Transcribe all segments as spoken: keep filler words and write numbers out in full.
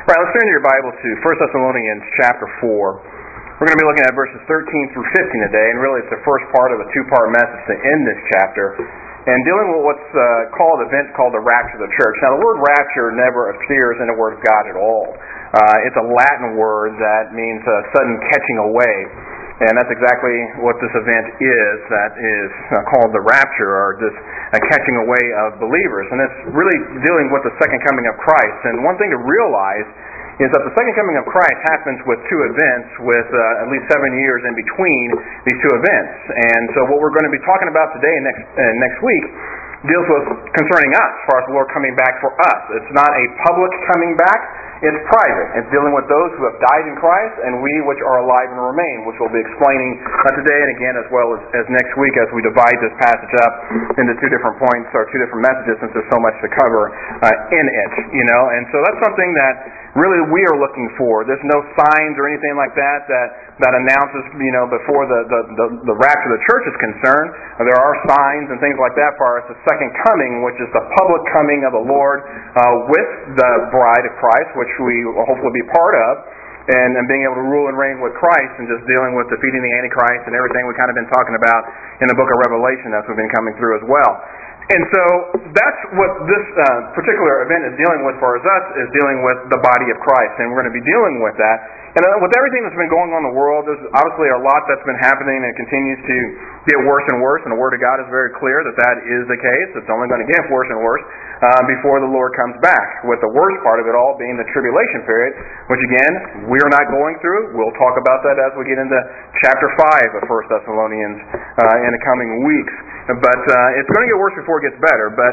Right, let's turn your Bible to First Thessalonians chapter four. We're going to be looking at verses thirteen through fifteen today, and really it's the first part of a two-part message to end this chapter, and dealing with what's uh, called an event called the rapture of the church. Now, the word rapture never appears in the Word of God at all. Uh, it's a Latin word that means uh, sudden catching away, and that's exactly what this event is, that is uh, called the rapture, or this uh, catching away of believers. And it's really dealing with the second coming of Christ. And one thing to realize is that the second coming of Christ happens with two events, with uh, at least seven years in between these two events. And so what we're going to be talking about today and next, uh, next week deals with concerning us, as far as the Lord coming back for us. It's not a public coming back, it's private. It's dealing with those who have died in Christ and we which are alive and remain, which we'll be explaining uh, today and again as well as, as next week as we divide this passage up into two different points or two different messages, since there's so much to cover uh, in it, you know. And so that's something that really we are looking for. There's no signs or anything like that that, that announces, you know, before the, the, the, the rapture of the church is concerned. There are signs and things like that for us. The second coming, which is the public coming of the Lord uh, with the bride of Christ, which we will hopefully be part of, and, and being able to rule and reign with Christ, and just dealing with defeating the Antichrist and everything we've kind of been talking about in the book of Revelation as we've been coming through as well. And so that's what this uh, particular event is dealing with for us, is dealing with the body of Christ. And we're going to be dealing with that. And uh, with everything that's been going on in the world, there's obviously a lot that's been happening and continues to get worse and worse. And the Word of God is very clear that that is the case. It's only going to get worse and worse uh, before the Lord comes back, with the worst part of it all being the tribulation period, which again, we're not going through. We'll talk about that as we get into chapter five of First Thessalonians uh, in the coming weeks. But uh, it's going to get worse before it gets better, but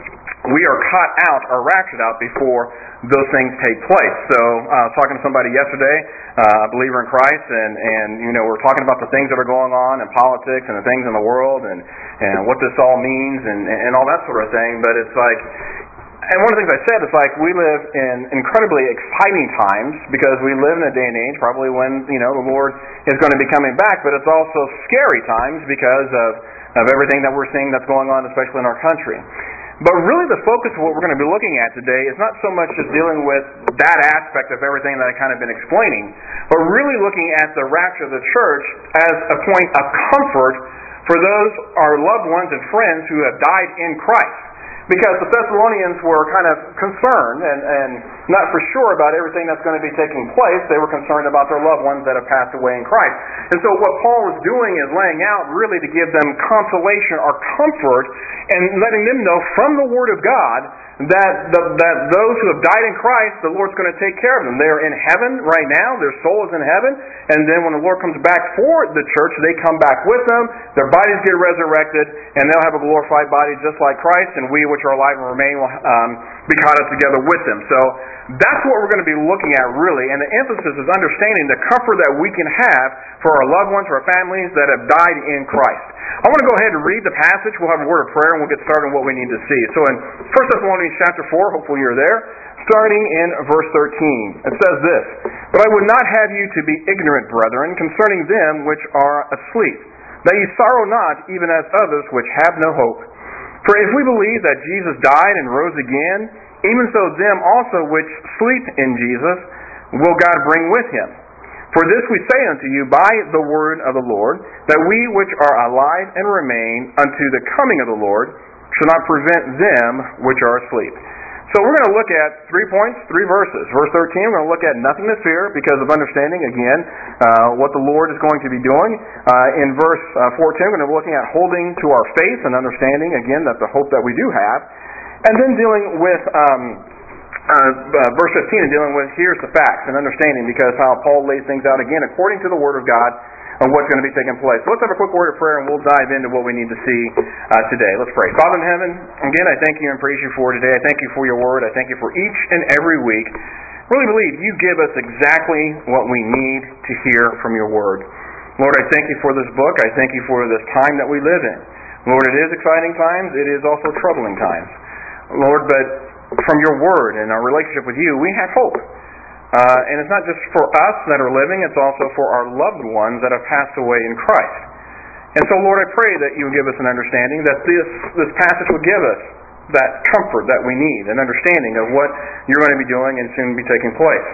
we are caught out or raptured out before those things take place. So uh, I was talking to somebody yesterday, uh, a believer in Christ, and, and you know, we're talking about the things that are going on in politics and the things in the world and, and what this all means and, and all that sort of thing. But it's like, and one of the things I said is like, we live in incredibly exciting times because we live in a day and age probably when, you know, the Lord is going to be coming back, but it's also scary times because of of everything that we're seeing that's going on, especially in our country. But really the focus of what we're going to be looking at today is not so much just dealing with that aspect of everything that I've kind of been explaining, but really looking at the rapture of the church as a point of comfort for those, our loved ones and friends who have died in Christ. Because the Thessalonians were kind of concerned and, and not for sure about everything that's going to be taking place. They were concerned about their loved ones that have passed away in Christ. And so what Paul was doing is laying out really to give them consolation or comfort and letting them know from the Word of God that the, that those who have died in Christ, the Lord's going to take care of them. They are in heaven right now. Their soul is in heaven. And then when the Lord comes back for the church, they come back with them. Their bodies get resurrected, and they'll have a glorified body just like Christ, and we which are alive and remain will um, be caught up together with them. So that's what we're going to be looking at really. And the emphasis is understanding the comfort that we can have for our loved ones, for our families that have died in Christ. I want to go ahead and read the passage. We'll have a word of prayer, and we'll get started on what we need to see. So in First Thessalonians chapter four, hopefully you're there, starting in verse thirteen. It says this, "But I would not have you to be ignorant, brethren, concerning them which are asleep, that ye sorrow not, even as others which have no hope. For if we believe that Jesus died and rose again, even so them also which sleep in Jesus will God bring with him. For this we say unto you by the word of the Lord, that we which are alive and remain unto the coming of the Lord shall not prevent them which are asleep." So we're going to look at three points, three verses. Verse thirteen, we're going to look at nothing to fear because of understanding, again, uh, what the Lord is going to be doing. Uh, in verse uh, fourteen, we're going to be looking at holding to our faith and understanding, again, that the hope that we do have. And then dealing with um, uh, uh, verse fifteen and dealing with here's the facts and understanding, because how Paul lays things out, again, according to the Word of God, of what's going to be taking place. So let's have a quick word of prayer, and we'll dive into what we need to see uh, today. Let's pray. Father in heaven, again, I thank you and praise you for today. I thank you for your word. I thank you for each and every week. I really believe you give us exactly what we need to hear from your word. Lord, I thank you for this book. I thank you for this time that we live in. Lord, it is exciting times. It is also troubling times. Lord, but from your word and our relationship with you, we have hope. Uh, and it's not just for us that are living, it's also for our loved ones that have passed away in Christ. And so, Lord, I pray that you would give us an understanding, that this, this passage would give us that comfort that we need, an understanding of what you're going to be doing and soon be taking place.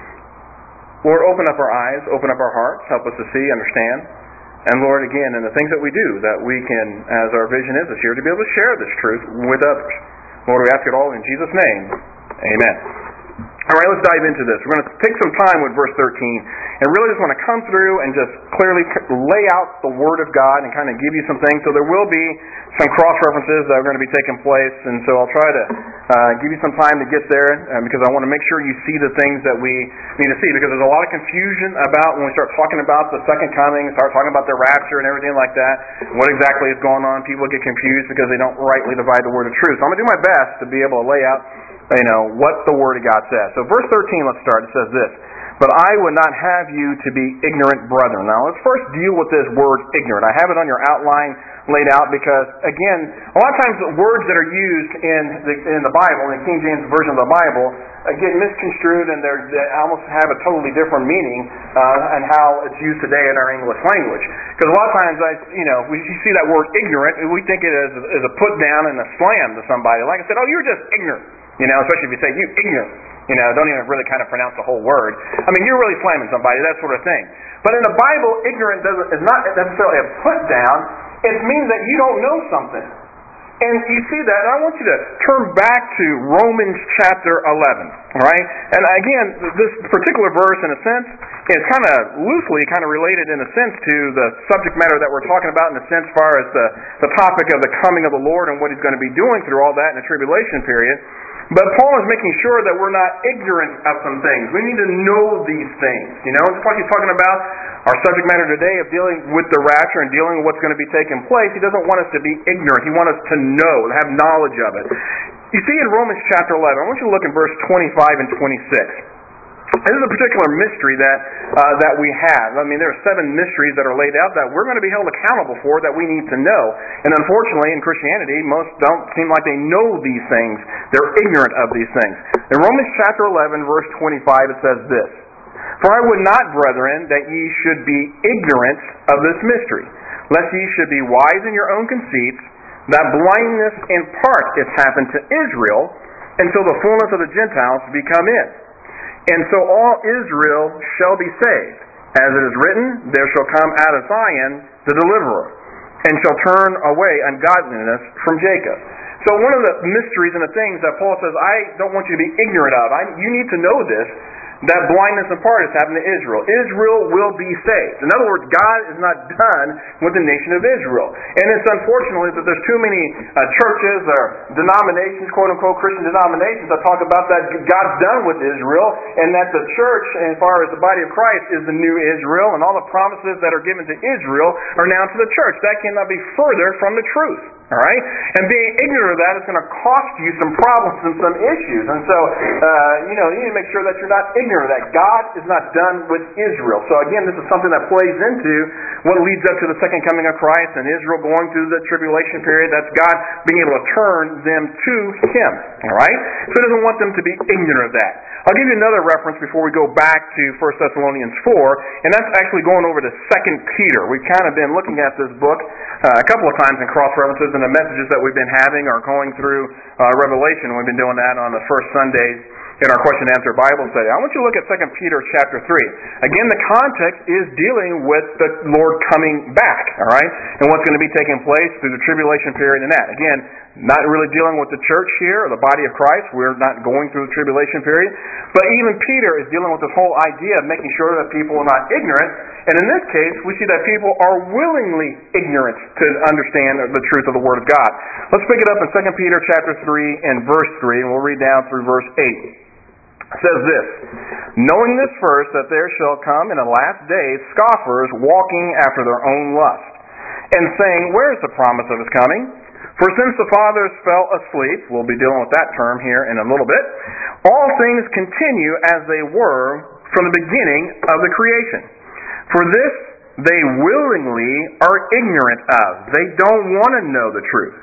Lord, open up our eyes, open up our hearts, help us to see, understand. And Lord, again, in the things that we do, that we can, as our vision is this year, to be able to share this truth with others. Lord, we ask it all in Jesus' name. Amen. All right, let's dive into this. We're going to take some time with verse thirteen and really just want to come through and just clearly lay out the Word of God and kind of give you some things. So there will be some cross-references that are going to be taking place, and so I'll try to uh, give you some time to get there uh, because I want to make sure you see the things that we need to see, because there's a lot of confusion about when we start talking about the second coming, start talking about the rapture and everything like that, what exactly is going on. People get confused because they don't rightly divide the Word of truth. So I'm going to do my best to be able to lay out you know, what the Word of God says. So verse thirteen, let's start. It says this, "But I would not have you to be ignorant, brethren." Now let's first deal with this word ignorant. I have it on your outline laid out because, again, a lot of times the words that are used in the, in the Bible, in the King James Version of the Bible, uh, get misconstrued and they're, they almost have a totally different meaning uh, and how it's used today in our English language. Because a lot of times, I, you know, we you see that word ignorant, we think it as, as a put down and a slam to somebody. Like I said, oh, you're just ignorant. You know, especially if you say, you ignorant, you know, don't even really kind of pronounce the whole word. I mean, you're really slamming somebody, that sort of thing. But in the Bible, ignorant doesn't is not necessarily a put down. It means that you don't know something. And you see that, and I want you to turn back to Romans chapter eleven, all right? And again, this particular verse, in a sense, is kind of loosely kind of related in a sense to the subject matter that we're talking about, in a sense, as far as the, the topic of the coming of the Lord and what He's going to be doing through all that in the tribulation period. But Paul is making sure that we're not ignorant of some things. We need to know these things. You know, just like he's talking about our subject matter today of dealing with the rapture and dealing with what's going to be taking place, he doesn't want us to be ignorant. He wants us to know, to have knowledge of it. You see in Romans chapter eleven, I want you to look in verse twenty-five and twenty-six. This is a particular mystery that uh, that we have. I mean, there are seven mysteries that are laid out that we're going to be held accountable for that we need to know. And unfortunately, in Christianity, most don't seem like they know these things. They're ignorant of these things. In Romans chapter eleven, verse twenty-five, it says this, "For I would not, brethren, that ye should be ignorant of this mystery, lest ye should be wise in your own conceits, that blindness in part is happened to Israel, until the fullness of the Gentiles be come in. And so all Israel shall be saved. As it is written, there shall come out of Zion the deliverer, and shall turn away ungodliness from Jacob." So one of the mysteries and the things that Paul says, I don't want you to be ignorant of. I, you need to know this, that blindness in part has happened to Israel. Israel will be saved. In other words, God is not done with the nation of Israel. And it's unfortunately that there's too many uh, churches or denominations, quote-unquote Christian denominations, that talk about that God's done with Israel, and that the church, as far as the body of Christ, is the new Israel, and all the promises that are given to Israel are now to the church. That cannot be further from the truth. All right? And being ignorant of that is going to cost you some problems and some issues. And so, uh, you know, you need to make sure that you're not ignorant of that. God is not done with Israel. So again, this is something that plays into what leads up to the second coming of Christ and Israel going through the tribulation period. That's God being able to turn them to Him. All right? So He doesn't want them to be ignorant of that. I'll give you another reference before we go back to First Thessalonians four, and that's actually going over to Second Peter. We've kind of been looking at this book uh, a couple of times in cross-references, and the messages that we've been having are going through uh, Revelation. We've been doing that on the first Sundays in our question and answer Bible study. I want you to look at Second Peter chapter three. Again, the context is dealing with the Lord coming back, all right, and what's going to be taking place through the tribulation period and that. Again, not really dealing with the church here, or the body of Christ. We're not going through the tribulation period. But even Peter is dealing with this whole idea of making sure that people are not ignorant. And in this case, we see that people are willingly ignorant to understand the truth of the Word of God. Let's pick it up in Second Peter chapter three and verse three, and we'll read down through verse eight. It says this, "Knowing this first, that there shall come in the last days scoffers walking after their own lust, and saying, Where is the promise of His coming? For since the fathers fell asleep," we'll be dealing with that term here in a little bit, "all things continue as they were from the beginning of the creation. For this they willingly are ignorant of." They don't want to know the truth.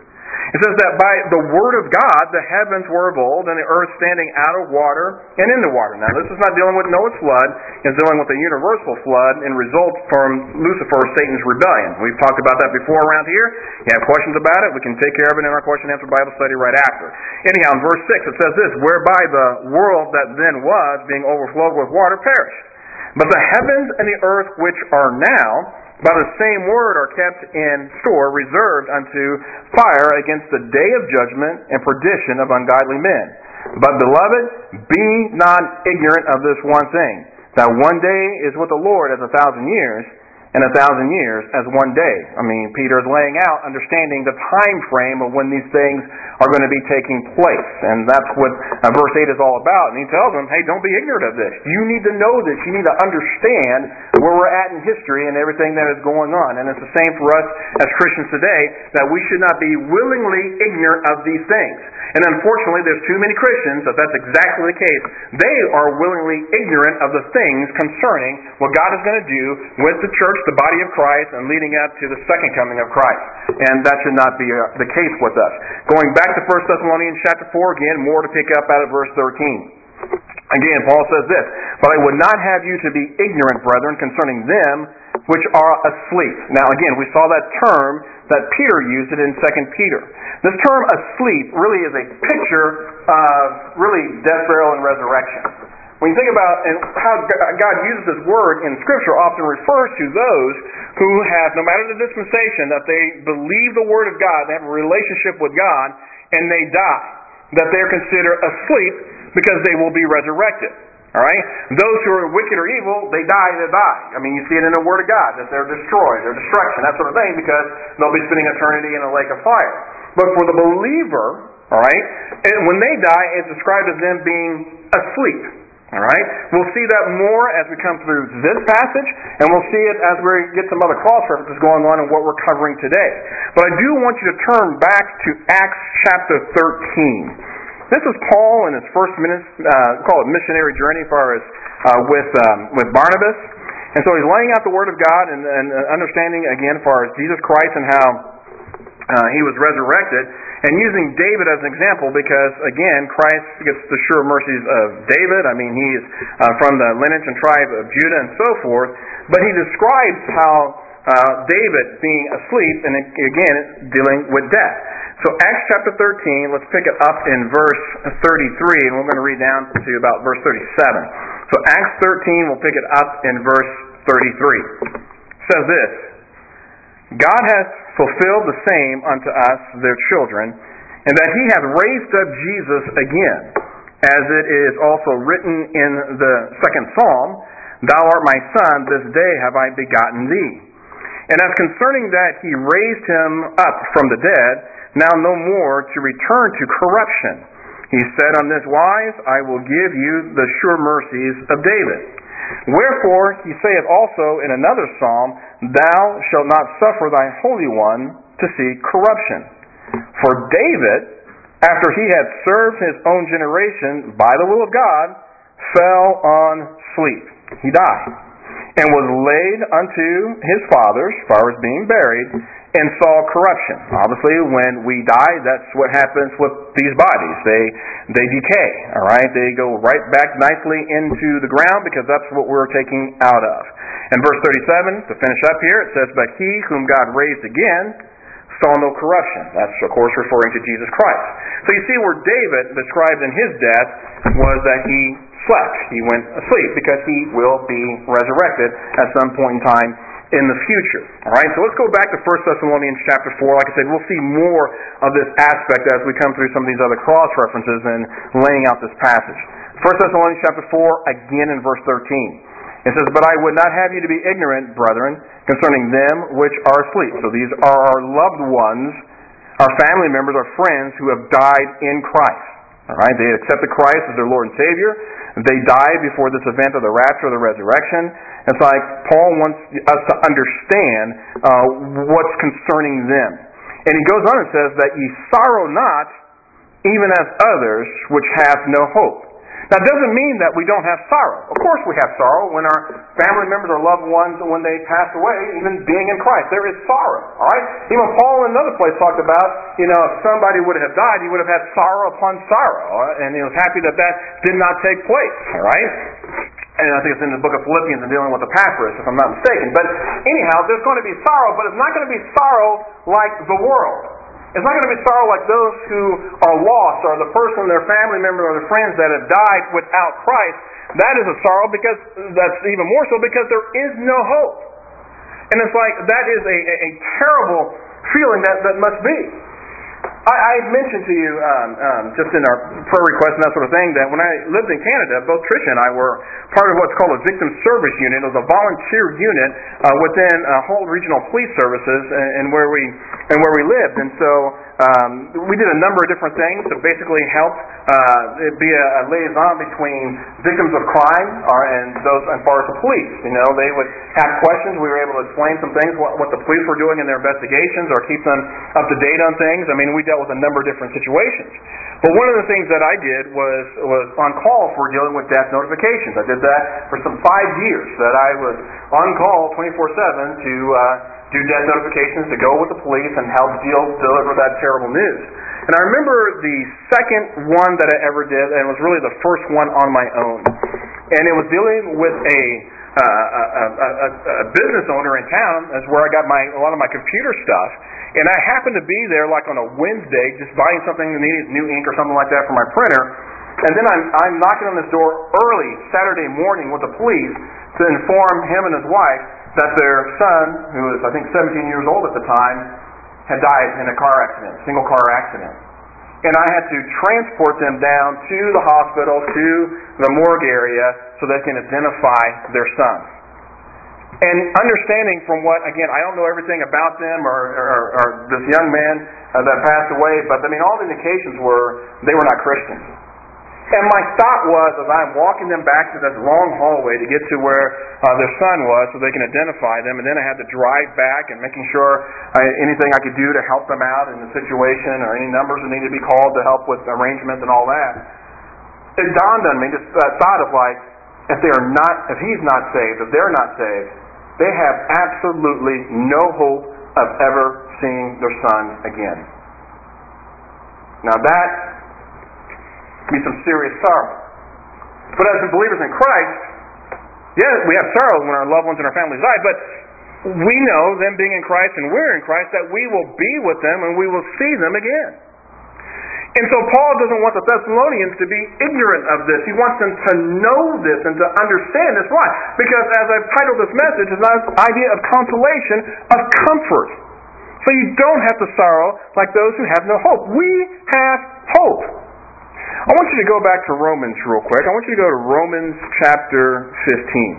It says that by the word of God, the heavens were of old, and the earth standing out of water and in the water. Now, this is not dealing with Noah's flood. It's dealing with the universal flood and results from Lucifer, Satan's rebellion. We've talked about that before around here. You have questions about it, we can take care of it in our question and answer Bible study right after. Anyhow, in verse six, it says this, whereby the world that then was, being overflowed with water, perished. But the heavens and the earth which are now, by the same word are kept in store, reserved unto fire against the day of judgment and perdition of ungodly men. But, beloved, be not ignorant of this one thing, that one day is with the Lord as a thousand years, and a thousand years as one day. I mean, Peter is laying out, understanding the time frame of when these things are going to be taking place. And that's what uh, verse eight is all about. And he tells them, hey, don't be ignorant of this. You need to know this. You need to understand where we're at in history and everything that is going on. And it's the same for us as Christians today, that we should not be willingly ignorant of these things. And unfortunately, there's too many Christians that that's exactly the case. They are willingly ignorant of the things concerning what God is going to do with the church, the body of Christ, and leading up to the second coming of Christ. And that should not be uh, the case with us. Going back to First Thessalonians chapter four, again, more to pick up out of verse thirteen. Again, Paul says this, but I would not have you to be ignorant, brethren, concerning them which are asleep. Now, again, we saw that term that Peter used it in Second Peter. This term asleep really is a picture of really death, burial, and resurrection. When you think about and how God uses this word in Scripture, often refers to those who have, no matter the dispensation, that they believe the Word of God, they have a relationship with God, and they die. That they're considered asleep because they will be resurrected. All right? Those who are wicked or evil, they die, they die. I mean, you see it in the Word of God, that they're destroyed, they're destruction, that sort of thing, because they'll be spending eternity in a lake of fire. But for the believer, all right, when they die, it's described as them being asleep. All right? We'll see that more as we come through this passage, and we'll see it as we get some other cross-references going on in what we're covering today. But I do want you to turn back to Acts chapter thirteen. This is Paul in his first ministry, uh, call it missionary journey, as far as uh, with um, with Barnabas, and so he's laying out the Word of God and, and understanding again, as far as Jesus Christ and how uh, he was resurrected, and using David as an example because again, Christ gets the sure mercies of David. I mean, he's uh, from the lineage and tribe of Judah and so forth. But he describes how uh, David being asleep and again dealing with death. So Acts chapter thirteen, let's pick it up in verse thirty-three, and we're going to read down to about verse thirty-seven. So Acts thirteen, we'll pick it up in verse thirty-three. It says this, God hath fulfilled the same unto us, their children, and that he hath raised up Jesus again, as it is also written in the second psalm, Thou art my son, this day have I begotten thee. And as concerning that he raised him up from the dead, now no more to return to corruption. He said on this wise, I will give you the sure mercies of David. Wherefore he saith also in another psalm, Thou shalt not suffer thy Holy One to see corruption. For David, after he had served his own generation by the will of God, fell on sleep. He died, and was laid unto his fathers, as far as being buried, and saw corruption. Obviously, when we die, that's what happens with these bodies. They they decay, all right? They go right back nicely into the ground because that's what we're taking out of. And verse thirty-seven, to finish up here, it says, But he whom God raised again saw no corruption. That's, of course, referring to Jesus Christ. So you see where David described in his death was that he slept. He went asleep because he will be resurrected at some point in time in the future. All right, so let's go back to First Thessalonians chapter four. Like I said, we'll see more of this aspect as we come through some of these other cross-references and laying out this passage. First Thessalonians chapter four, again in verse thirteen. It says, But I would not have you to be ignorant, brethren, concerning them which are asleep. So these are our loved ones, our family members, our friends who have died in Christ. All right, they accepted Christ as their Lord and Savior. They died before this event of the rapture or the resurrection. It's like Paul wants us to understand uh, what's concerning them. And he goes on and says that ye sorrow not, even as others which have no hope. That doesn't mean that we don't have sorrow. Of course we have sorrow when our family members or loved ones, when they pass away, even being in Christ. There is sorrow, all right? Even Paul in another place talked about, you know, if somebody would have died, he would have had sorrow upon sorrow. Right? And he was happy that that did not take place, all right? And I think it's in the book of Philippians and dealing with Epaphras, if I'm not mistaken. But anyhow, there's going to be sorrow, but it's not going to be sorrow like the world. It's not going to be sorrow like those who are lost, or the person, their family member, or their friends that have died without Christ. That is a sorrow because that's even more so because there is no hope. And it's like that is a, a, a terrible feeling that, that must be. I, I mentioned to you um, um, just in our prayer request and that sort of thing that when I lived in Canada, both Tricia and I were part of what's called a victim service unit. It was a volunteer unit uh, within uh, Hull Regional Police Services, and, and where we and where we lived. And so um, we did a number of different things to basically help uh, be a, a liaison between victims of crime or, and those as far as the police. You know, they would have questions. We were able to explain some things, what, what the police were doing in their investigations, or keep them up to date on things. I mean, we dealt with a number of different situations. But one of the things that I did was was on call for dealing with death notifications. I did that for some five years, that I was on call twenty-four seven to uh, do death notifications, to go with the police and help deal deliver that terrible news. And I remember the second one that I ever did, and it was really the first one on my own. And it was dealing with a Uh, a, a, a, a business owner in town. That's where I got my a lot of my computer stuff. And I happened to be there like on a Wednesday, just buying something that needed new ink or something like that for my printer. And then I'm, I'm knocking on this door early Saturday morning with the police to inform him and his wife that their son, who was I think seventeen years old at the time, had died in a car accident, single car accident. And I had to transport them down to the hospital, to the morgue area, so they can identify their son. And understanding from what, again, I don't know everything about them or, or, or this young man uh, that passed away, but I mean, all the indications were they were not Christians. And my thought was, as I'm walking them back to this long hallway to get to where uh, their son was so they can identify them, and then I had to drive back and making sure I, anything I could do to help them out in the situation, or any numbers that needed to be called to help with arrangements and all that. It dawned on me, just that thought of like, if they are not, if he's not saved, if they're not saved, they have absolutely no hope of ever seeing their son again. Now that be some serious sorrow. But as believers in Christ, yeah, we have sorrow when our loved ones and our families die, but we know, them being in Christ and we're in Christ, that we will be with them and we will see them again. And so Paul doesn't want the Thessalonians to be ignorant of this. He wants them to know this and to understand this. Why? Because as I've titled this message, it's an idea of consolation, of comfort. So you don't have to sorrow like those who have no hope. We have hope. I want you to go back to Romans real quick. I want you to go to Romans chapter fifteen.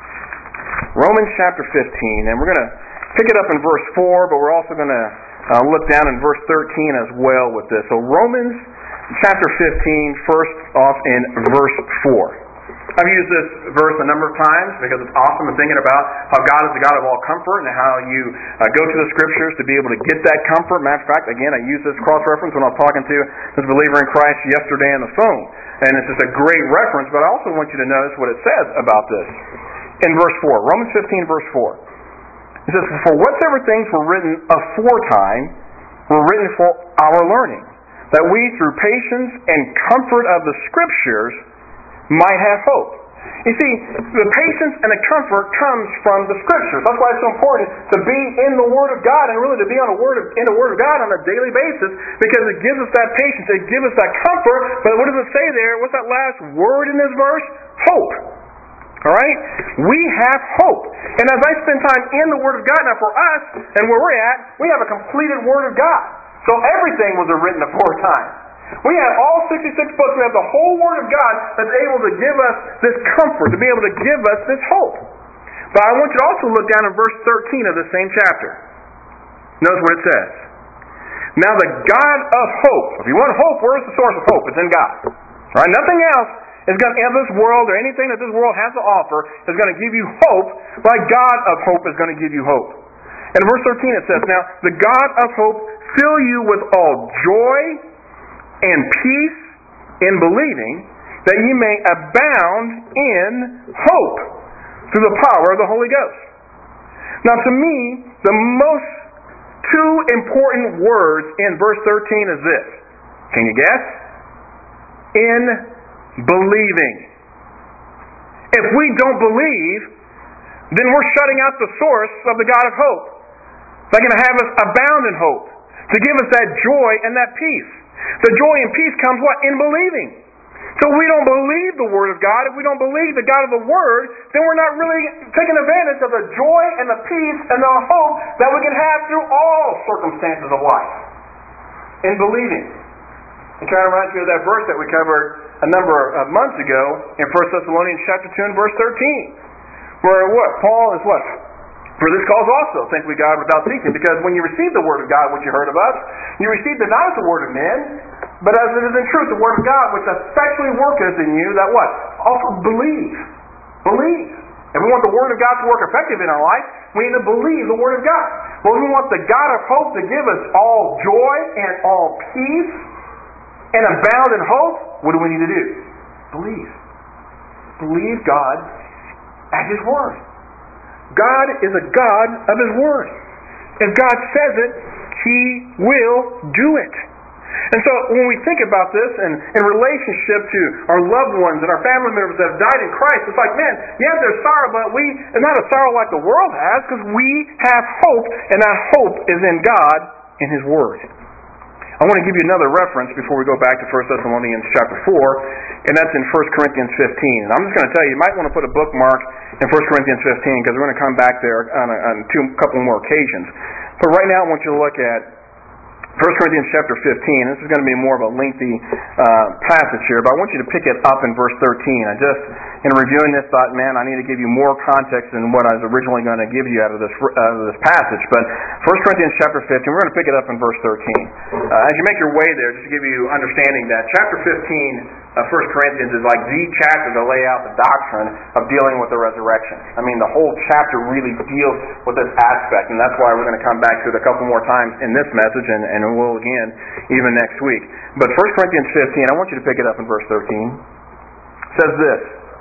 Romans chapter fifteen, and we're going to pick it up in verse four, but we're also going to uh, look down in verse thirteen as well with this. So Romans chapter fifteen, first off in verse four. I've used this verse a number of times because it's awesome in thinking about how God is the God of all comfort and how you uh, go to the Scriptures to be able to get that comfort. Matter of fact, again, I used this cross-reference when I was talking to this believer in Christ yesterday on the phone. And it's just a great reference, but I also want you to notice what it says about this. In verse four, Romans fifteen, verse four. It says, "For whatsoever things were written aforetime were written for our learning, that we through patience and comfort of the Scriptures might have hope." You see, the patience and the comfort comes from the Scriptures. That's why it's so important to be in the Word of God, and really to be on the Word of, in the Word of God on a daily basis, because it gives us that patience, it gives us that comfort. But what does it say there? What's that last word in this verse? Hope. All right? We have hope. And as I spend time in the Word of God, now for us, and where we're at, we have a completed Word of God. So everything was written aforetime. We have all sixty-six books. We have the whole Word of God that's able to give us this comfort, to be able to give us this hope. But I want you to also look down in verse thirteen of the same chapter. Notice what it says. "Now the God of hope," if you want hope, where's the source of hope? It's in God. All right? Nothing else is going to, in this world, or anything that this world has to offer, is going to give you hope like God of hope is going to give you hope. In verse thirteen it says, "Now the God of hope fill you with all joy and peace in believing, that ye may abound in hope through the power of the Holy Ghost. Now to me, the most two important words in verse thirteen is this. Can you guess? In believing. If we don't believe, then we're shutting out the source of the God of hope. That's going to have us abound in hope, to give us that joy and that peace. The joy and peace comes what? In believing. So if we don't believe the Word of God, if we don't believe the God of the Word, then we're not really taking advantage of the joy and the peace and the hope that we can have through all circumstances of life. In believing. It kind of reminds me of that verse that we covered a number of months ago in First Thessalonians chapter two and verse thirteen. Where what? Paul is what? For this cause also think we God without ceasing. Because when you receive the Word of God, which you heard of us, you received it not as the Word of men, but as it is in truth the Word of God, which effectually worketh in you, that what? Also believe. Believe. If we want the Word of God to work effective in our life, we need to believe the Word of God. Well, we want the God of hope to give us all joy and all peace and abound in hope. What do we need to do? Believe. Believe God at His Word. God is a God of His Word. If God says it, He will do it. And so when we think about this and in relationship to our loved ones and our family members that have died in Christ, it's like, man, yeah, there's sorrow, but we it's not a sorrow like the world has, because we have hope, and that hope is in God in His Word. I want to give you another reference before we go back to First Thessalonians chapter four, and that's in First Corinthians fifteen. And I'm just going to tell you, you might want to put a bookmark in First Corinthians fifteen, because we're going to come back there on a, on two couple more occasions. But right now I want you to look at First Corinthians chapter fifteen. This is going to be more of a lengthy uh, passage here, but I want you to pick it up in verse thirteen. I just, in reviewing this, thought, man, I need to give you more context than what I was originally going to give you out of this out of this passage. But First Corinthians chapter fifteen, we're going to pick it up in verse thirteen. Uh, as you make your way there, just to give you understanding that chapter fifteen of First Corinthians is like the chapter to lay out the doctrine of dealing with the resurrection. I mean, the whole chapter really deals with this aspect, and that's why we're going to come back to it a couple more times in this message, and, and we'll again even next week. But First Corinthians fifteen, I want you to pick it up in verse thirteen. It says this: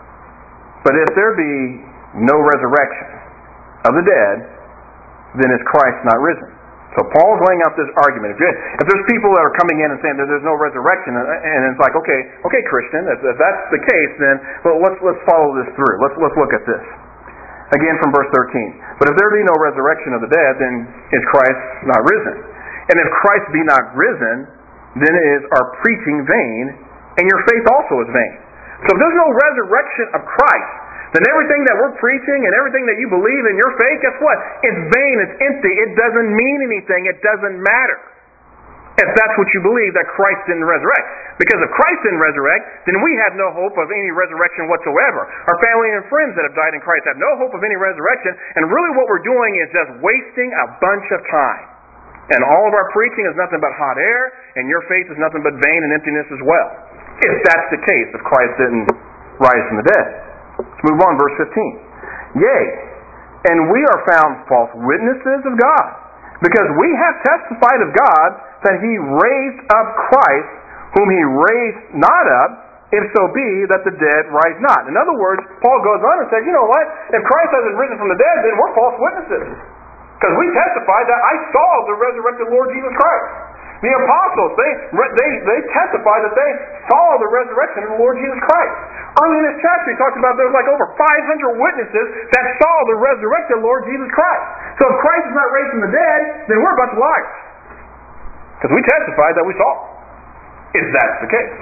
But if there be no resurrection of the dead, then is Christ not risen? So Paul's laying out this argument. If, if there's people that are coming in and saying that there's no resurrection, and it's like, okay, okay, Christian, if, if that's the case, then well, let's let's follow this through. Let's let's look at this again from verse thirteen. But if there be no resurrection of the dead, then is Christ not risen? And if Christ be not risen, then is our preaching vain, and your faith also is vain. So if there's no resurrection of Christ, then everything that we're preaching and everything that you believe in your faith, guess what? It's vain, it's empty, it doesn't mean anything, it doesn't matter. If that's what you believe, that Christ didn't resurrect. Because if Christ didn't resurrect, then we have no hope of any resurrection whatsoever. Our family and friends that have died in Christ have no hope of any resurrection, and really what we're doing is just wasting a bunch of time. And all of our preaching is nothing but hot air, and your faith is nothing but vain and emptiness as well. If that's the case, if Christ didn't rise from the dead. Let's move on, verse fifteen. Yea, and we are found false witnesses of God, because we have testified of God that He raised up Christ, whom He raised not up, if so be that the dead rise not. In other words, Paul goes on and says, you know what? If Christ hasn't risen from the dead, then we're false witnesses. Because we testified that I saw the resurrected Lord Jesus Christ. The apostles, they, they, they testified that they saw the resurrection of the Lord Jesus Christ. Early in this chapter, he talks about there was like over five hundred witnesses that saw the resurrected Lord Jesus Christ. So if Christ is not raised from the dead, then we're a bunch of liars. Because we testified that we saw. If that's the case.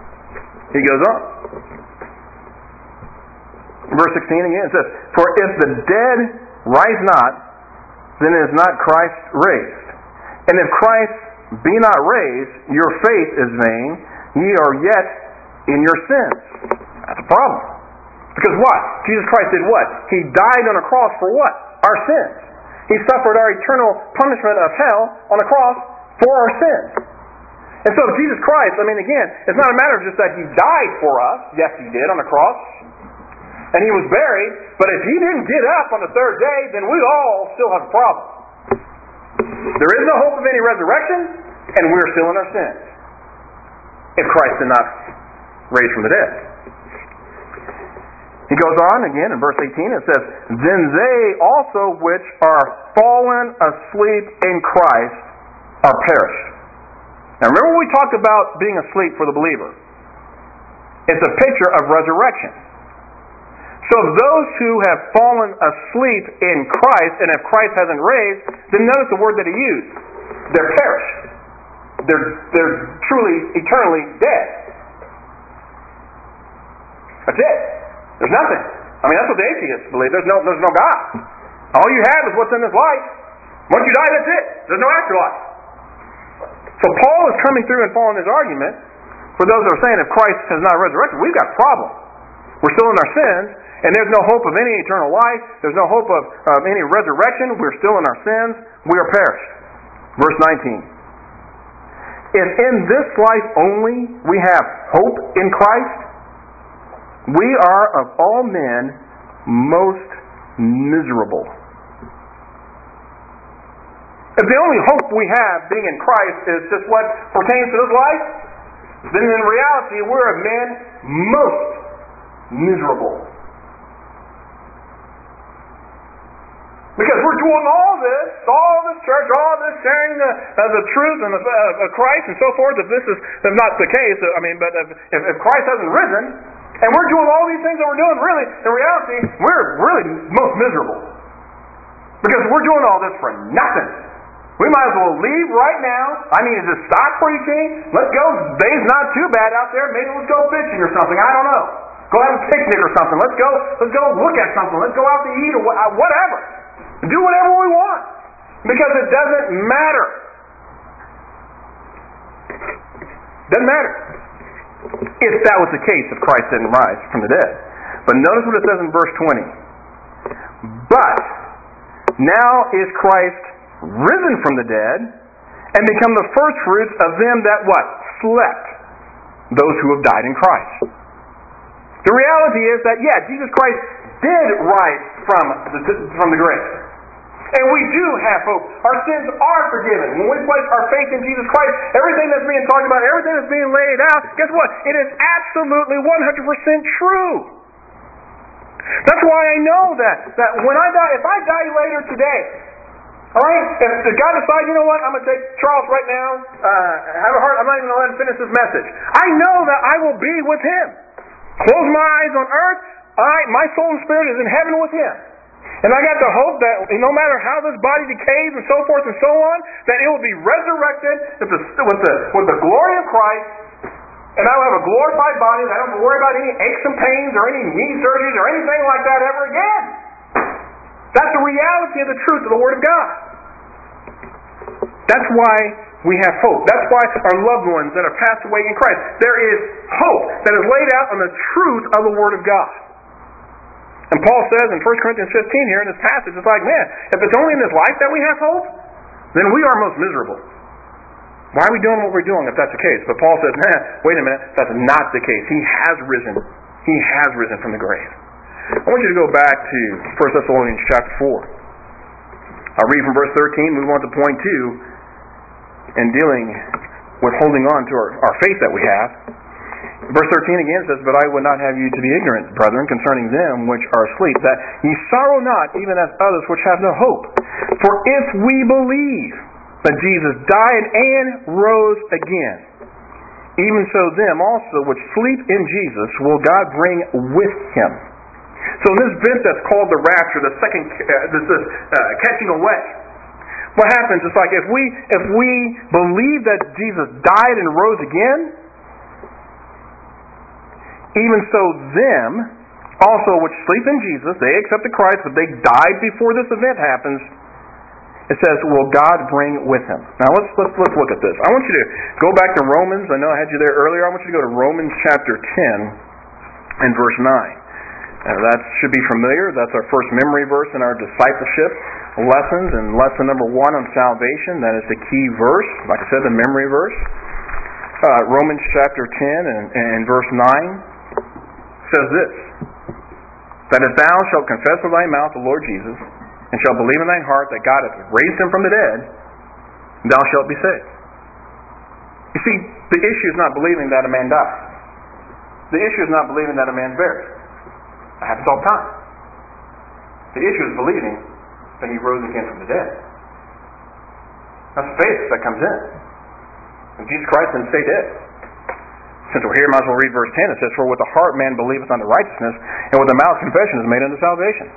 He goes on. Verse sixteen again, it says, For if the dead rise not, then is not Christ raised. And if Christ be not raised, your faith is vain, ye are yet in your sins. That's a problem. Because what? Jesus Christ did what? He died on a cross for what? Our sins. He suffered our eternal punishment of hell on the cross for our sins. And so if Jesus Christ, I mean again, it's not a matter of just that He died for us. Yes, He did on the cross. And He was buried. But if He didn't get up on the third day, then we all still have a problem. There is no hope of any resurrection, and we're still in our sins. If Christ did not raise from the dead. He goes on again in verse eighteen, it says, then they also which are fallen asleep in Christ are perished. Now remember we talked about being asleep for the believer. It's a picture of resurrection. So those who have fallen asleep in Christ, and if Christ hasn't raised, then notice the word that he used. They're perished. They're, they're truly, eternally dead. That's it. There's nothing. I mean, that's what the atheists believe. There's no, there's no God. All you have is what's in this life. Once you die, that's it. There's no afterlife. So Paul is coming through and following his argument. For those that are saying if Christ has not resurrected, we've got a problem. We're still in our sins, and there's no hope of any eternal life. There's no hope of, of any resurrection. We're still in our sins. We are perished. Verse nineteen. If in this life only we have hope in Christ, we are of all men most miserable. If the only hope we have being in Christ is just what pertains to this life, then in reality we're of men most miserable. Because we're doing all this, all this church, all this sharing the, uh, the truth and the, uh, of Christ and so forth. If this is if not the case, I mean, but if, if, if Christ hasn't risen, and we're doing all these things that we're doing, really, in reality, we're really most miserable. Because we're doing all this for nothing. We might as well leave right now. I need to just stop preaching. Let's go. Day's not too bad out there. Maybe let's go fishing or something. I don't know. Go have a picnic or something. Let's go. Let's go look at something. Let's go out to eat or whatever. Do whatever we want. Because it doesn't matter. Doesn't matter. If that was the case, if Christ didn't rise from the dead. But notice what it says in verse twenty. But now is Christ risen from the dead and become the first fruits of them that what? Slept. Those who have died in Christ. The reality is that, yeah, Jesus Christ did rise from the, from the grave. And we do have hope. Our sins are forgiven. When we place our faith in Jesus Christ, everything that's being talked about, everything that's being laid out, guess what? It is absolutely one hundred percent true. That's why I know that, that when I die, if I die later today, all right, if, if God decides, you know what, I'm going to take Charles right now, uh, have a heart, I'm not even going to let him finish this message. I know that I will be with him. Close my eyes on earth, I, my soul and spirit is in heaven with him. And I got the hope that no matter how this body decays and so forth and so on, that it will be resurrected with the, with the, with the glory of Christ, and I will have a glorified body that I don't have to worry about any aches and pains or any knee surgeries or anything like that ever again. That's the reality of the truth of the Word of God. That's why we have hope. That's why our loved ones that have passed away in Christ, there is hope that is laid out on the truth of the Word of God. And Paul says in First Corinthians fifteen here in this passage, it's like, man, if it's only in this life that we have hope, then we are most miserable. Why are we doing what we're doing if that's the case? But Paul says, nah, wait a minute, that's not the case. He has risen. He has risen from the grave. I want you to go back to First Thessalonians chapter four. I'll read from verse thirteen, move on to point two, and dealing with holding on to our, our faith that we have. Verse thirteen again says, But I would not have you to be ignorant, brethren, concerning them which are asleep, that ye sorrow not, even as others which have no hope. For if we believe that Jesus died and rose again, even so them also which sleep in Jesus will God bring with him. So in this event that's called the rapture, the second, uh, this is uh, catching away. What happens? It's like if we if we believe that Jesus died and rose again, even so them also which sleep in Jesus, they accepted Christ, but they died before this event happens. It says, will God bring with him. Now let's let's let's look at this. I want you to go back to Romans. I know I had you there earlier. I want you to go to Romans chapter ten and verse nine. Uh, that should be familiar. That's our first memory verse in our discipleship lessons, and lesson number one on salvation. That is the key verse. Like I said, the memory verse. Uh, Romans chapter ten and, and verse nine says this: that if thou shalt confess with thy mouth the Lord Jesus, and shalt believe in thine heart that God hath raised him from the dead, thou shalt be saved. You see, the issue is not believing that a man died. The issue is not believing that a man's buried. That happens all the time. The issue is believing that He rose again from the dead. That's faith that comes in. And Jesus Christ didn't stay dead. Since we're here, might as well read verse ten. It says, "For with the heart man believeth unto righteousness, and with the mouth confession is made unto salvation."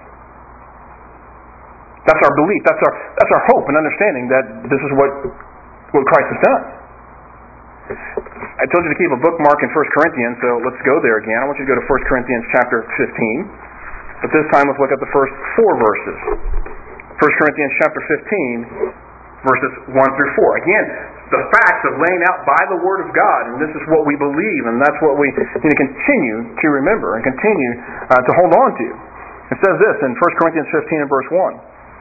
That's our belief. That's our that's our hope and understanding that this is what what Christ has done. I told you to keep a bookmark in First Corinthians, so let's go there again. I want you to go to First Corinthians chapter fifteen. But this time let's look at the first four verses. First Corinthians chapter fifteen, verses one through four. Again, the facts of laying out by the Word of God, and this is what we believe, and that's what we need to continue to remember and continue uh, to hold on to. It says this in First Corinthians fifteen and verse one.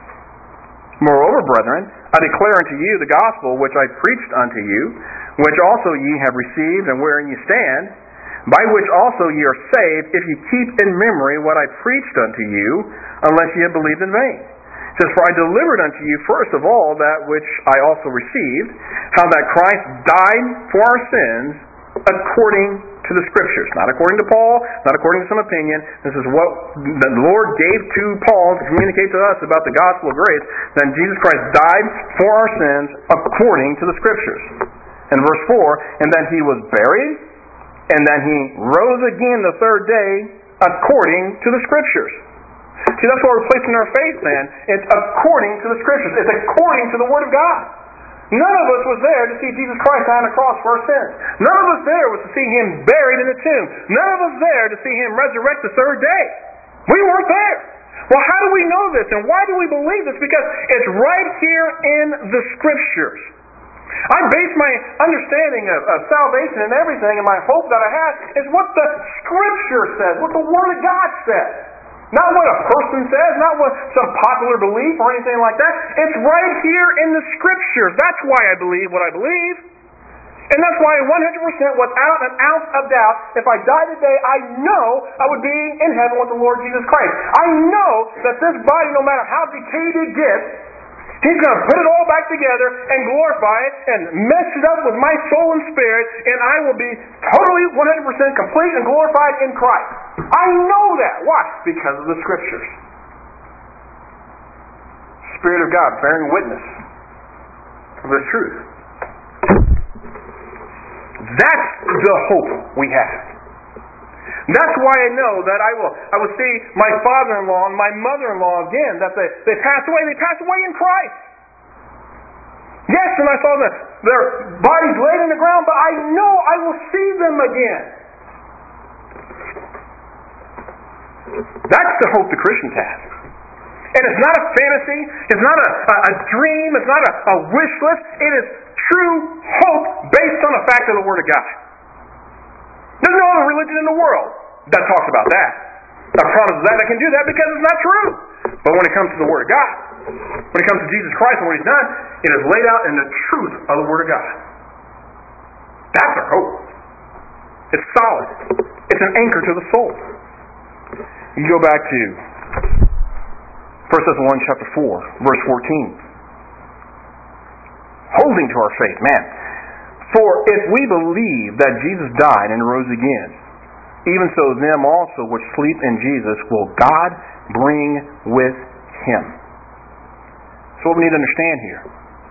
"Moreover, brethren, I declare unto you the gospel which I preached unto you, which also ye have received, and wherein ye stand, by which also ye are saved, if ye keep in memory what I preached unto you, unless ye have believed in vain. It says, For I delivered unto you first of all that which I also received, how that Christ died for our sins according to the Scriptures." Not according to Paul, not according to some opinion. This is what the Lord gave to Paul to communicate to us about the gospel of grace, that Jesus Christ died for our sins according to the Scriptures. And verse four, "And that He was buried, and that He rose again the third day according to the Scriptures." See, that's what we're placing our faith in. It's according to the Scriptures. It's according to the Word of God. None of us was there to see Jesus Christ die on the cross for our sins. None of us there was to see Him buried in the tomb. None of us there to see Him resurrect the third day. We weren't there. Well, how do we know this, and why do we believe this? Because it's right here in the Scriptures. I base my understanding of, of salvation and everything, and my hope that I have, is what the Scripture says, what the Word of God says. Not what a person says, not what some popular belief or anything like that. It's right here in the Scriptures. That's why I believe what I believe. And that's why one hundred percent without an ounce of doubt, if I die today, I know I would be in heaven with the Lord Jesus Christ. I know that this body, no matter how decayed it gets, He's going to put it all back together and glorify it and mess it up with my soul and spirit, and I will be totally one hundred percent complete and glorified in Christ. I know that. Why? Because of the Scriptures. Spirit of God bearing witness of this truth. That's the hope we have. That's why I know that I will I will see my father-in-law and my mother-in-law again, that they, they pass away. They pass away in Christ. Yes, and I saw the, their bodies laid in the ground, but I know I will see them again. That's the hope the Christians have. And it's not a fantasy. It's not a, a, a dream. It's not a, a wish list. It is true hope based on the fact of the Word of God. There's no other religion in the world that talks about that. That promises that. That can do that because it's not true. But when it comes to the Word of God, when it comes to Jesus Christ and what He's done, it is laid out in the truth of the Word of God. That's our hope. It's solid. It's an anchor to the soul. You go back to First Thessalonians chapter four, verse fourteen. Holding to our faith, man. "For if we believe that Jesus died and rose again, even so them also which sleep in Jesus will God bring with Him." So what we need to understand here.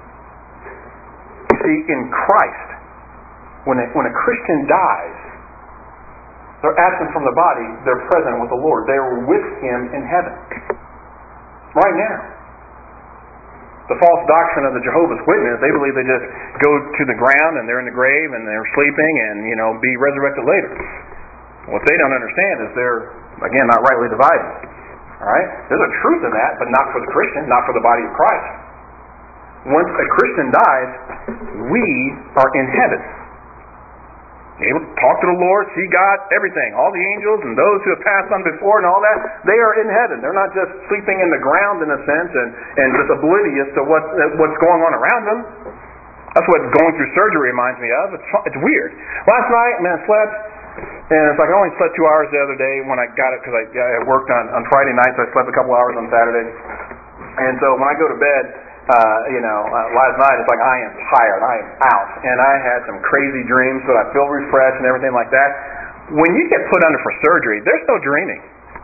You see, in Christ, when a, when a Christian dies, they're absent from the body, they're present with the Lord. They are with Him in heaven. Right now. The false doctrine of the Jehovah's Witness, they believe they just go to the ground and they're in the grave and they're sleeping and, you know, be resurrected later. What they don't understand is they're, again, not rightly divided. All right? There's a truth in that, but not for the Christian, not for the body of Christ. Once a Christian dies, we are in heaven. Able to talk to the Lord, see God, everything. All the angels and those who have passed on before and all that, they are in heaven. They're not just sleeping in the ground in a sense and, and just oblivious to what what's going on around them. That's what going through surgery reminds me of. It's it's weird. Last night, man, I slept, and it's like I only slept two hours the other day when I got it because I, I worked on, on Friday night, so I slept a couple hours on Saturday. And so when I go to bed, Uh, you know, uh, last night it's like I am tired, I am out, and I had some crazy dreams, but I feel refreshed and everything like that. When you get put under for surgery, there's no dreaming.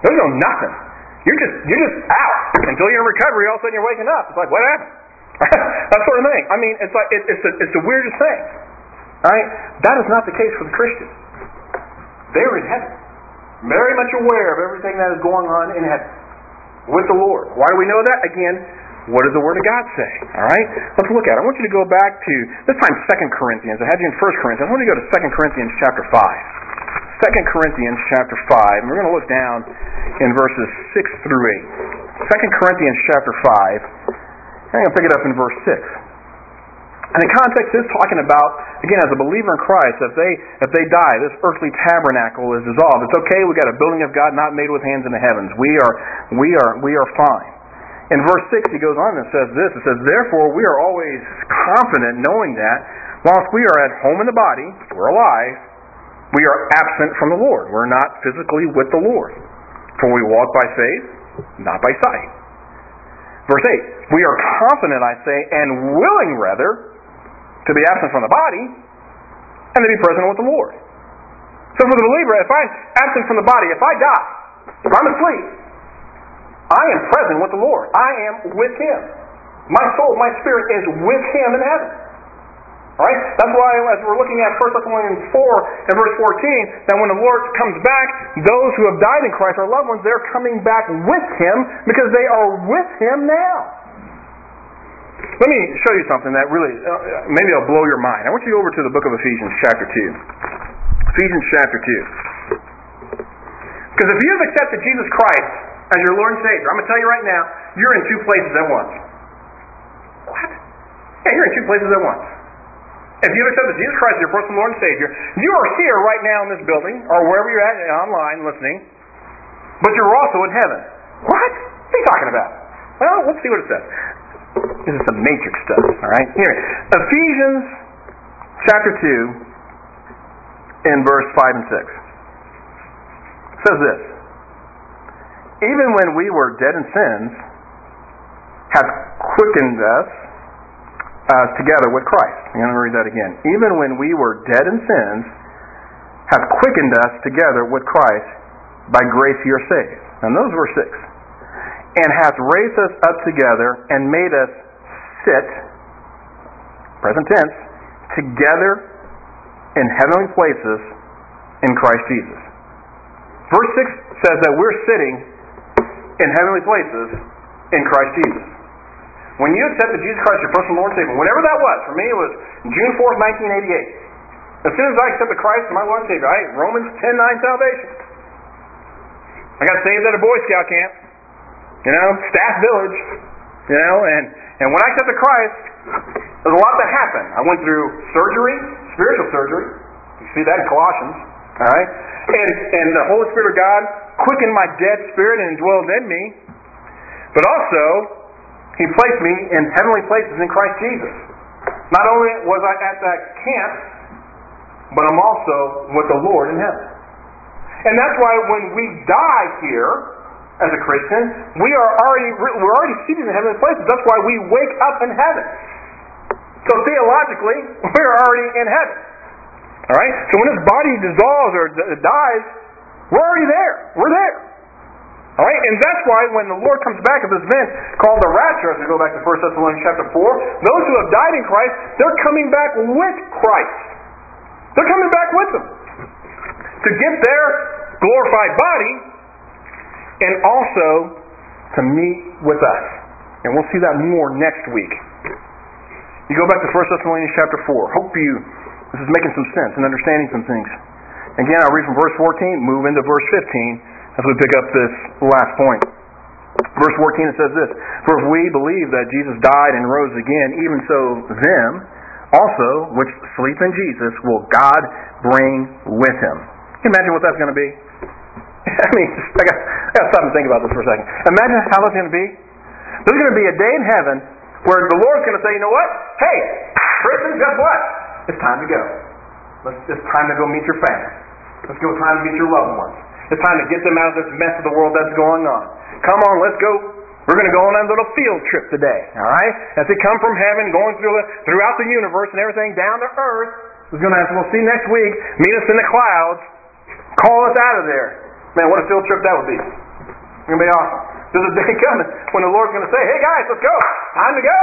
There's no nothing. You're just you're just out until you're in recovery. All of a sudden you're waking up. It's like, what happened? That sort of thing. I mean, it's like it, it's the it's the weirdest thing. Right? That is not the case for the Christian. They're in heaven, very much aware of everything that is going on in heaven with the Lord. Why do we know that? Again, what does the Word of God say? All right? Let's look at it. I want you to go back to, this time, Second Corinthians. I had you in First Corinthians. I want you to go to Second Corinthians chapter five. Second Corinthians chapter five. And we're going to look down in verses six through eight. Second Corinthians chapter five. And I'm going to pick it up in verse six. And the context is talking about, again, as a believer in Christ, if they if they die, this earthly tabernacle is dissolved. It's okay, we got a building of God not made with hands in the heavens. We are we are we are fine. In verse six he goes on and says this, it says, therefore we are always confident knowing that whilst we are at home in the body, we're alive, we are absent from the Lord. We're not physically with the Lord. For we walk by faith, not by sight. Verse eight, we are confident, I say, and willing rather, to be absent from the body, and to be present with the Lord. So for the believer, if I'm absent from the body, if I die, if I'm asleep, I am present with the Lord. I am with Him. My soul, my spirit is with Him in heaven. Alright? That's why as we're looking at First Thessalonians four and verse fourteen, that when the Lord comes back, those who have died in Christ, our loved ones, they're coming back with Him because they are with Him now. Let me show you something that really, uh, maybe it'll blow your mind. I want you to go over to the book of Ephesians chapter two. Ephesians chapter two. Because if you have accepted Jesus Christ as your Lord and Savior, I'm going to tell you right now, you're in two places at once. What? Yeah, you're in two places at once. If you've accepted Jesus Christ as your personal Lord and Savior, you are here right now in this building, or wherever you're at online listening, but you're also in heaven. What? What are you talking about? Well, let's see what it says. This is some matrix stuff, all right? Here, Ephesians chapter two, in verse five and six. It says this, even when we were dead in sins, hath quickened us uh, together with Christ. I'm going to read that again. Even when we were dead in sins, hath quickened us together with Christ, by grace ye are saved. Now notice verse six. And hath raised us up together and made us sit, present tense, together in heavenly places in Christ Jesus. Verse six says that we're sitting in heavenly places in Christ Jesus. When you accepted Jesus Christ, your personal Lord and Savior, whenever that was, for me it was June fourth, nineteen eighty-eight. As soon as I accepted Christ as my Lord and Savior, I Romans ten nine salvation. I got saved at a Boy Scout camp. You know, Staff Village, you know, and, and when I accepted Christ, there's a lot that happened. I went through surgery, spiritual surgery. You see that in Colossians, all right? And, and the Holy Spirit of God quickened my dead spirit and dwelled in me. But also, He placed me in heavenly places in Christ Jesus. Not only was I at that camp, but I'm also with the Lord in heaven. And that's why when we die here, as a Christian, we are already we're already seated in heavenly places. That's why we wake up in heaven. So theologically, we're already in heaven. All right. So when this body dissolves or d- dies, we're already there. We're there. All right. And that's why when the Lord comes back at this event called the rapture, as we go back to First Thessalonians chapter four, those who have died in Christ, they're coming back with Christ. They're coming back with Him to get their glorified body, and also to meet with us. And we'll see that more next week. You go back to First Thessalonians chapter four. Hope you, this is making some sense and understanding some things. Again, I'll read from verse fourteen, move into verse fifteen as we pick up this last point. Verse fourteen, it says this, for if we believe that Jesus died and rose again, even so them also which sleep in Jesus will God bring with Him. Can you imagine what that's going to be? I mean, I got, I got to stop and think about this for a second. Imagine how that's going to be. There's going to be a day in heaven where the Lord's going to say, you know what? Hey, Christians, guess what? It's time to go. Let's, it's time to go meet your family. Let's go time to meet your loved ones. It's time to get them out of this mess of the world that's going on. Come on, let's go. We're going to go on a little field trip today, all right? As they come from heaven, going through the, throughout the universe and everything down to earth, we're going to have, we'll see next week, meet us in the clouds, call us out of there. Man, what a field trip that would be. It's going to be awesome. There's a day coming when the Lord's going to say, hey guys, let's go. Time to go.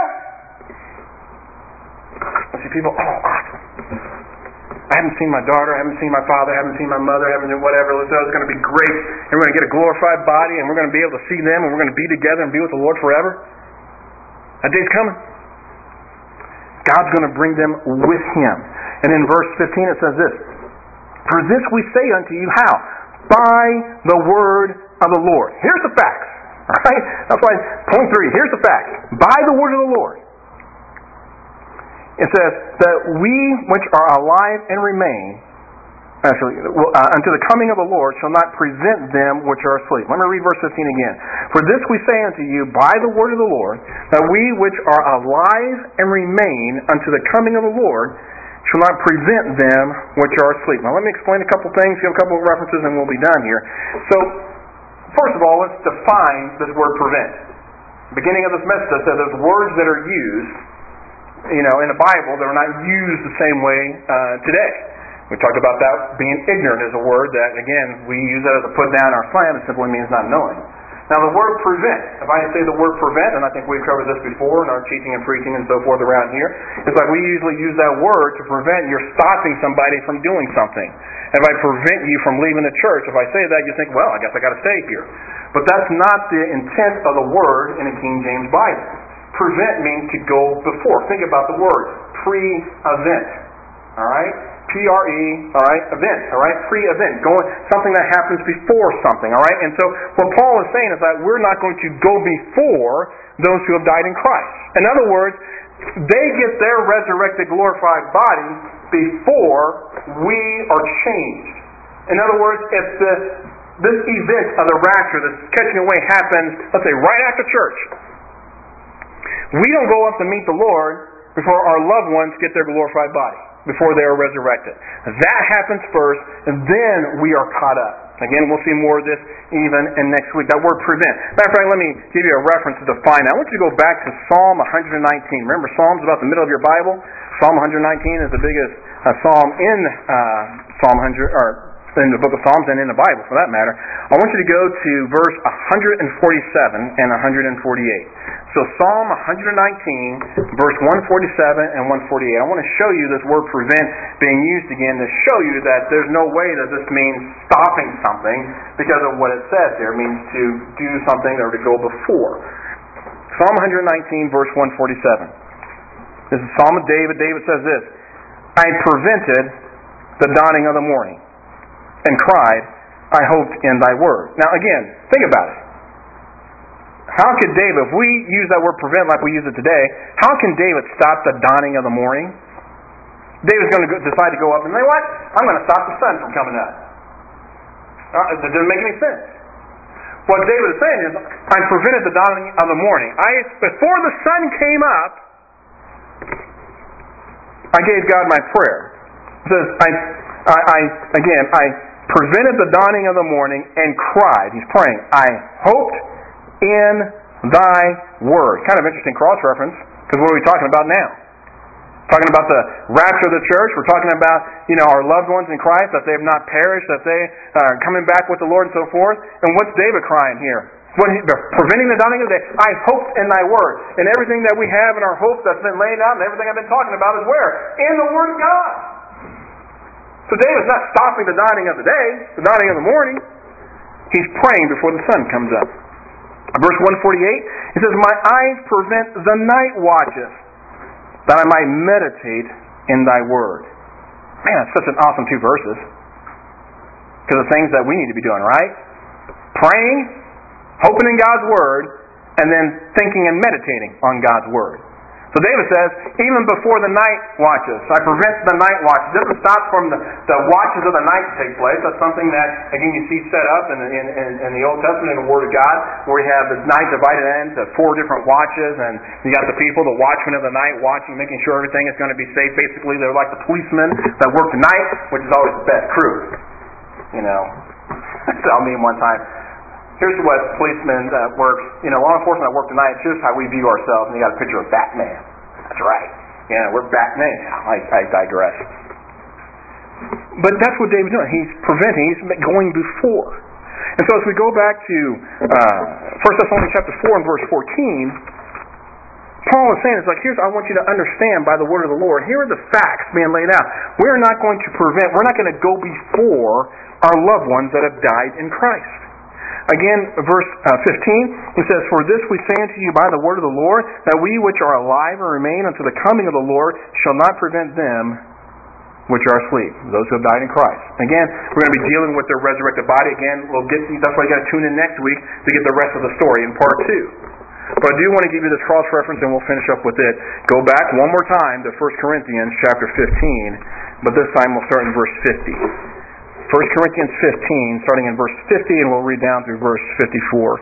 I see people, oh, awesome. I haven't seen my daughter, I haven't seen my father, I haven't seen my mother, I haven't seen whatever. Let's go. It's going to be great. And we're going to get a glorified body, and we're going to be able to see them, and we're going to be together and be with the Lord forever. That day's coming. God's going to bring them with Him. And in verse fifteen it says this, for this we say unto you, how? By the word of the Lord. Here's the facts. All right? That's why, point three, here's the facts. By the word of the Lord. It says that we which are alive and remain, actually, uh, unto the coming of the Lord shall not present them which are asleep. Let me read verse fifteen again. For this we say unto you by the word of the Lord, that we which are alive and remain unto the coming of the Lord shall not present them which are asleep. Now let me explain a couple things, give a couple of references, and we'll be done here. So, first of all, let's define this word prevent. Beginning of this message, I said there's words that are used, you know, in the Bible that are not used the same way uh, today. We talked about that being ignorant is a word that, again, we use that as a put down or slam. It simply means not knowing. Now the word prevent, if I say the word prevent, and I think we've covered this before in our teaching and preaching and so forth around here, it's like we usually use that word to prevent you're stopping somebody from doing something. If I prevent you from leaving the church, if I say that, you think, well, I guess I got to stay here. But that's not the intent of the word in the King James Bible. Prevent means to go before. Think about the word, pre-event. All right? P R E, all right, event, all right, pre-event, going, something that happens before something, all right? And so what Paul is saying is that we're not going to go before those who have died in Christ. In other words, they get their resurrected, glorified body before we are changed. In other words, if the this event of the rapture, this catching away happens, let's say, right after church, we don't go up to meet the Lord before our loved ones get their glorified body, before they are resurrected. That happens first, and then we are caught up. Again, we'll see more of this even in next week. That word prevent. Matter of fact, let me give you a reference to define that. I want you to go back to Psalm one nineteen. Remember, Psalm's about the middle of your Bible. Psalm one nineteen is the biggest uh, psalm in uh, Psalm one hundred, or in the book of Psalms and in the Bible, for that matter. I want you to go to verse one forty-seven and one forty-eight. So Psalm one nineteen, verse one forty-seven and one forty-eight. I want to show you this word prevent being used again to show you that there's no way that this means stopping something because of what it says there. It means to do something or to go before. Psalm one nineteen, verse one forty-seven. This is Psalm of David. David says this, I prevented the dawning of the morning and cried, I hoped in thy word. Now again, think about it. How could David, if we use that word prevent like we use it today, how can David stop the dawning of the morning? David's going to go, decide to go up and say, what? I'm going to stop the sun from coming up. Uh, it doesn't make any sense. What David is saying is, I prevented the dawning of the morning. I, before the sun came up, I gave God my prayer. It says, I, I, I again, I prevented the dawning of the morning and cried. He's praying. I hoped in thy word. Kind of interesting cross-reference, because what are we talking about now? Talking about the rapture of the church. We're talking about, you know, our loved ones in Christ, that they have not perished, that they are coming back with the Lord and so forth. And what's David crying here? What, preventing the dawning of the day. I hoped in thy word. And everything that we have in our hope that's been laid out and everything I've been talking about is where? In the word of God. So David's not stopping the dawning of the day, the dawning of the morning. He's praying before the sun comes up. Verse one forty-eight, it says, my eyes prevent the night watches, that I might meditate in thy word. Man, that's such an awesome two verses. Because of things that we need to be doing, right? Praying, hoping in God's word, and then thinking and meditating on God's word. So David says, even before the night watches, I prevent the night watches. It doesn't stop from the, the watches of the night to take place. That's something that, again, you see set up in, in, in, in the Old Testament, in the Word of God, where we have the night divided into four different watches, and you got the people, the watchmen of the night, watching, making sure everything is going to be safe. Basically, they're like the policemen that work the night, which is always the best crew. You know, tell me one time, here's what policemen that work, you know, law enforcement that work tonight, here's how we view ourselves, and you got a picture of Batman. That's right. Yeah, we're Batman now. I, I digress. But that's what David's doing. He's preventing, he's going before. And so as we go back to uh, First Thessalonians chapter four and verse fourteen, Paul is saying, it's like, here's, I want you to understand by the word of the Lord, here are the facts being laid out. We're not going to prevent, we're not going to go before our loved ones that have died in Christ. Again, verse uh, fifteen, it says, "For this we say unto you by the word of the Lord, that we which are alive and remain unto the coming of the Lord shall not prevent them which are asleep," those who have died in Christ. Again, we're going to be dealing with their resurrected body. Again, we'll get, that's why you got to tune in next week to get the rest of the story in part two. But I do want to give you this cross-reference, and we'll finish up with it. Go back one more time to First Corinthians chapter fifteen, but this time we'll start in verse fifty. First Corinthians fifteen, starting in verse fifty, and we'll read down through verse fifty-four.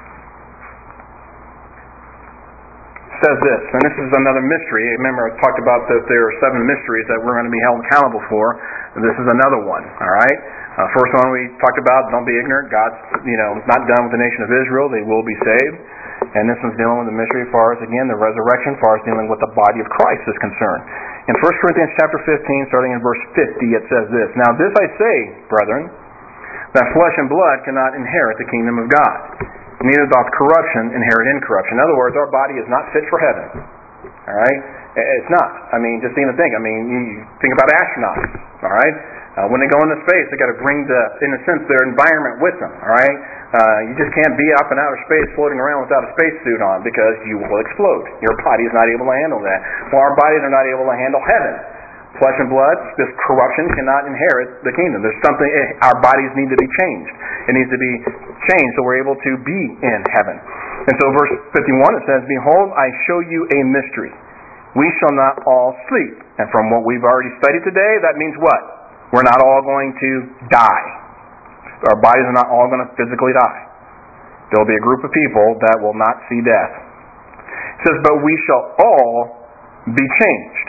It says this, and this is another mystery. Remember, I talked about that there are seven mysteries that we're going to be held accountable for. This is another one, all right? Uh, first one we talked about, don't be ignorant. God's, you know, not done with the nation of Israel. They will be saved. And this one's dealing with the mystery as far as, again, the resurrection, as far as dealing with the body of Christ is concerned. In First Corinthians chapter fifteen, starting in verse fifty, it says this, "Now this I say, brethren, that flesh and blood cannot inherit the kingdom of God, neither doth corruption inherit incorruption." In other words, our body is not fit for heaven. All right? It's not. I mean, just even think. I mean, you think about astronauts. All right? Uh, when they go into space, they got to bring the, in a sense, their environment with them. All right? Uh, you just can't be up in outer space floating around without a spacesuit on because you will explode. Your body is not able to handle that. Well, our bodies are not able to handle heaven. Flesh and blood, this corruption cannot inherit the kingdom. There's something, our bodies need to be changed. It needs to be changed so we're able to be in heaven. And so verse fifty-one, it says, "Behold, I show you a mystery. We shall not all sleep." And from what we've already studied today, that means what? We're not all going to die. Our bodies are not all going to physically die. There will be a group of people that will not see death. It says, "But we shall all be changed.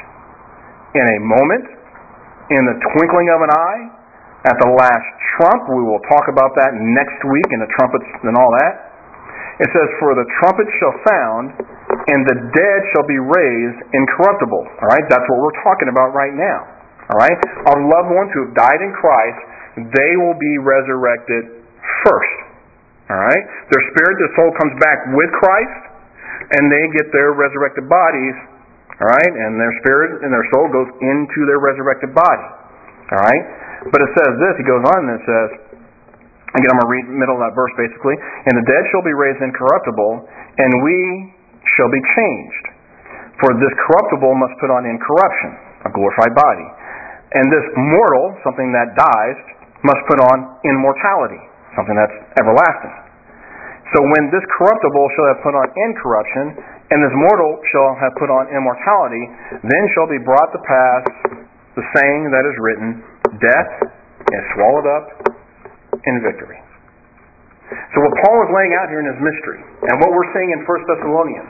In a moment, in the twinkling of an eye, at the last trump." We will talk about that next week, and the trumpets and all that. It says, "For the trumpet shall sound, and the dead shall be raised incorruptible." All right, that's what we're talking about right now. All right, our loved ones who have died in Christ, they will be resurrected first. All right, their spirit, their soul comes back with Christ, and they get their resurrected bodies. All right, and their spirit and their soul goes into their resurrected body. All right, but it says this. He goes on and it says, again, I'm going to read the middle of that verse basically. "And the dead shall be raised incorruptible, and we shall be changed. For this corruptible must put on incorruption, a glorified body. And this mortal," something that dies, "must put on immortality," something that's everlasting. So when this corruptible shall have put on incorruption, and this mortal shall have put on immortality, then shall be brought to pass the saying that is written, "Death is swallowed up in victory." So what Paul is laying out here in his mystery, and what we're seeing in First Thessalonians,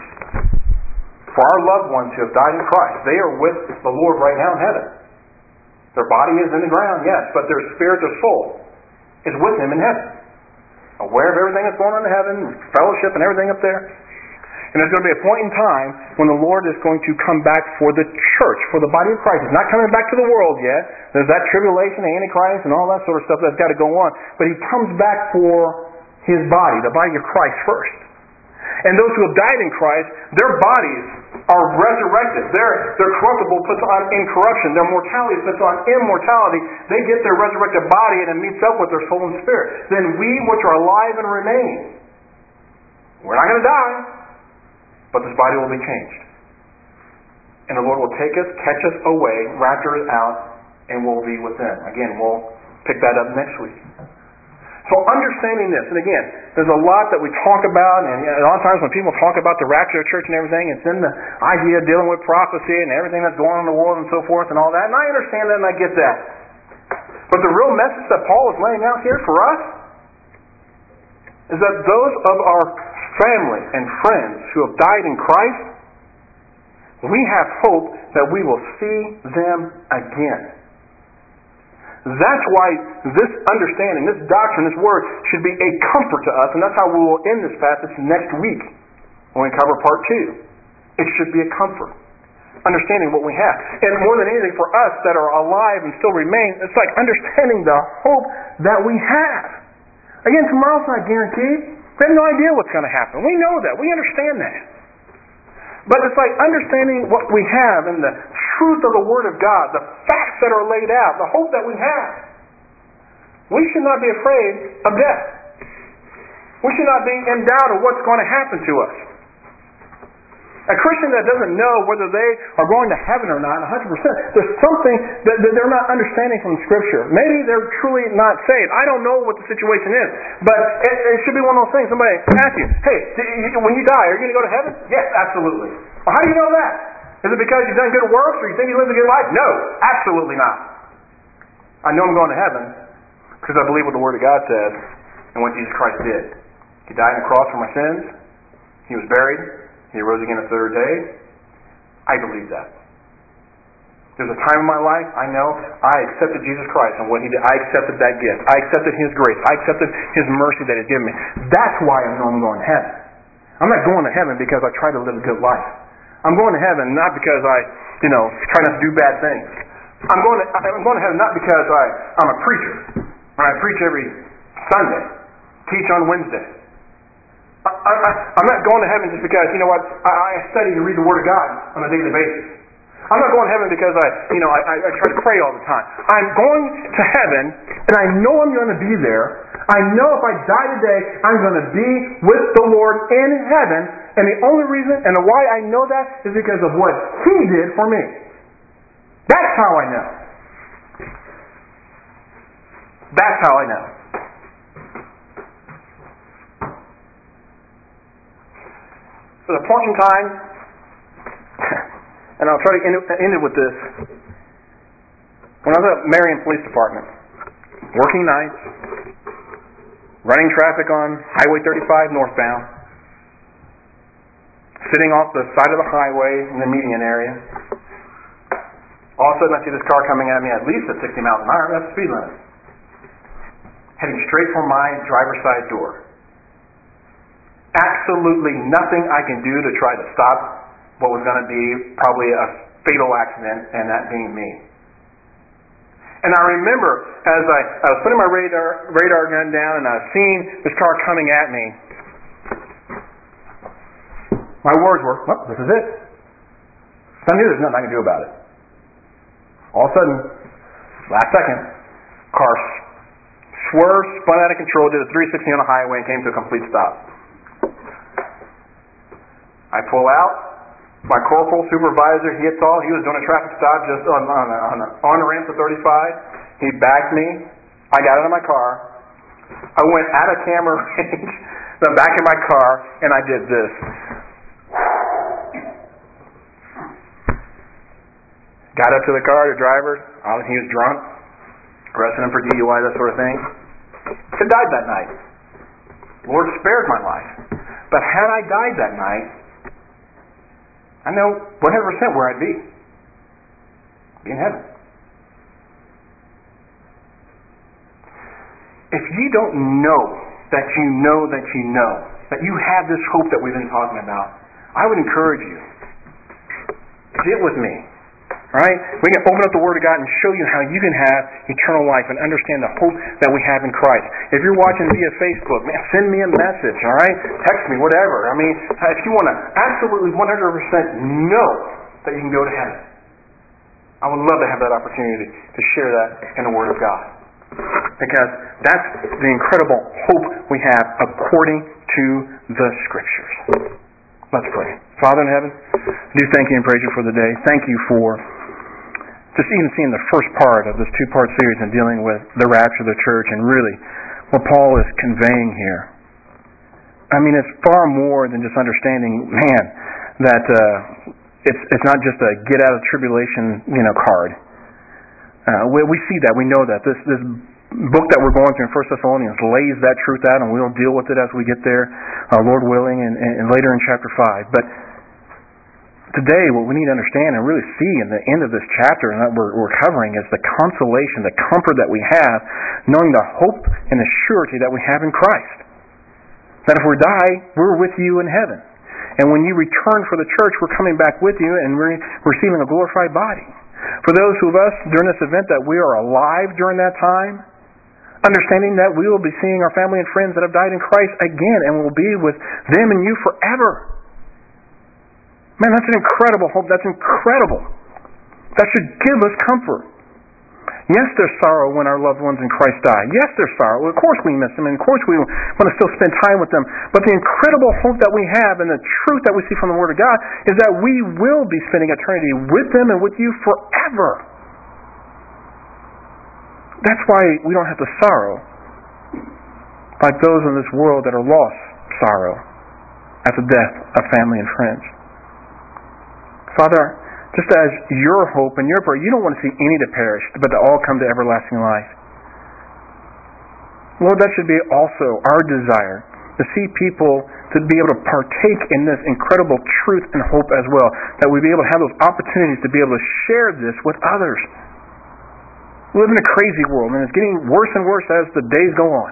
for our loved ones who have died in Christ, they are with the Lord right now in heaven. Their body is in the ground, yes, but their spirit, their soul, is with Him in heaven. Aware of everything that's going on in heaven, fellowship and everything up there. And there's going to be a point in time when the Lord is going to come back for the church, for the body of Christ. He's not coming back to the world yet. There's that tribulation, the Antichrist, and all that sort of stuff that's got to go on. But He comes back for His body, the body of Christ first. And those who have died in Christ, their bodies are resurrected. Their, their corruptible puts on incorruption. Their mortality puts on immortality. They get their resurrected body and it meets up with their soul and spirit. Then we which are alive and remain, we're not going to die, but this body will be changed. And the Lord will take us, catch us away, rapture us out, and we'll be with them. Again, we'll pick that up next week. So understanding this, and again, there's a lot that we talk about, and a lot of times when people talk about the rapture of the church and everything, it's in the idea of dealing with prophecy and everything that's going on in the world and so forth and all that, and I understand that and I get that. But the real message that Paul is laying out here for us is that those of our family and friends who have died in Christ, we have hope that we will see them again. That's why this understanding, this doctrine, this word should be a comfort to us, and that's how we will end this passage next week when we cover part two. It should be a comfort, understanding what we have. And more than anything for us that are alive and still remain, it's like understanding the hope that we have. Again, tomorrow's not guaranteed. We have no idea what's going to happen. We know that. We understand that. But it's like understanding what we have and the truth of the Word of God, the facts that are laid out, the hope that we have. We should not be afraid of death. We should not be in doubt of what's going to happen to us. A Christian that doesn't know whether they are going to heaven or not, one hundred percent, there's something that, that they're not understanding from Scripture. Maybe they're truly not saved. I don't know what the situation is. But it, it should be one of those things. Somebody asks you, hey, when you die, are you going to go to heaven? Yes, absolutely. Well, how do you know that? Is it because you've done good works or you think you lived a good life? No, absolutely not. I know I'm going to heaven because I believe what the Word of God says and what Jesus Christ did. He died on the cross for my sins. He was buried. He rose again the third day. I believe that. There's a time in my life, I know, I accepted Jesus Christ and what He did. I accepted that gift. I accepted His grace. I accepted His mercy that He's given me. That's why I know I'm going to heaven. I'm not going to heaven because I try to live a good life. I'm going to heaven not because I, you know, try not to do bad things. I'm going to, I'm going to heaven not because I, I'm a preacher and I preach every Sunday, teach on Wednesday. I, I, I'm not going to heaven just because, you know what, I, I study and read the Word of God on a daily basis. I'm not going to heaven because I, you know, I, I, I try to pray all the time. I'm going to heaven, and I know I'm going to be there. I know if I die today, I'm going to be with the Lord in heaven. And the only reason and the why I know that is because of what He did for me. That's how I know. That's how I know. For the point in time, and I'll try to end it, end it with this. When I was at Marion Police Department, working nights, running traffic on Highway thirty-five northbound, sitting off the side of the highway in the median area, all of a sudden I see this car coming at me at least at sixty miles an hour. That's the speed limit. Heading straight for my driver's side door. Absolutely nothing I can do to try to stop what was going to be probably a fatal accident, and that being me. And I remember as I, I was putting my radar radar gun down and I was seeing this car coming at me, my words were, well, this is it. I knew there's nothing I could do about it. All of a sudden, last second, car swerved, spun out of control, did a three sixty on the highway and came to a complete stop. I pull out. My corporal supervisor, he had saw, he was doing a traffic stop just on on a, on, a, on a ramp to thirty-five. He backed me. I got out of my car. I went out of camera range, the back of my car, and I did this. Got up to the car, the driver, he was drunk, arrested him for D U I, that sort of thing. He died that night. The Lord spared my life. But had I died that night, I know one hundred percent where I'd be. Be in heaven. If you don't know that you know that you know that you have this hope that we've been talking about, I would encourage you. Get with me. Right? We can open up the Word of God and show you how you can have eternal life and understand the hope that we have in Christ. If you're watching via Facebook, man, send me a message, all right? Text me, whatever. I mean, if you want to absolutely one hundred percent know that you can go to heaven, I would love to have that opportunity to share that in the Word of God. Because that's the incredible hope we have according to the Scriptures. Let's pray. Father in heaven, I do thank you and praise you for the day. Thank you for just even seeing the first part of this two-part series and dealing with the rapture of the church and really what Paul is conveying here. I mean, it's far more than just understanding, man, that uh, it's it's not just a get out of tribulation, you know, card. Uh, we, we see that, we know that this this book that we're going through in First Thessalonians lays that truth out, and we'll deal with it as we get there, uh, Lord willing, and, and later in chapter five. But today, what we need to understand and really see in the end of this chapter and that we're, we're covering is the consolation, the comfort that we have, knowing the hope and the surety that we have in Christ. That if we die, we're with you in heaven. And when you return for the church, we're coming back with you and we're receiving a glorified body. For those of us during this event that we are alive during that time, understanding that we will be seeing our family and friends that have died in Christ again, and we'll be with them and you forever. Man, that's an incredible hope. That's incredible. That should give us comfort. Yes, there's sorrow when our loved ones in Christ die. Yes, there's sorrow. Of course we miss them, and of course we want to still spend time with them. But the incredible hope that we have and the truth that we see from the Word of God is that we will be spending eternity with them and with you forever. That's why we don't have to sorrow like those in this world that are lost sorrow at the death of family and friends. Father, just as your hope and your prayer, you don't want to see any to perish, but to all come to everlasting life. Lord, that should be also our desire, to see people to be able to partake in this incredible truth and hope as well, that we be able to have those opportunities to be able to share this with others. We live in a crazy world, and it's getting worse and worse as the days go on.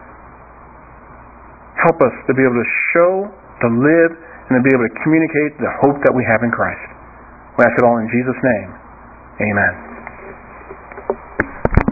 Help us to be able to show, to live, and to be able to communicate the hope that we have in Christ. We ask it all in Jesus' name. Amen.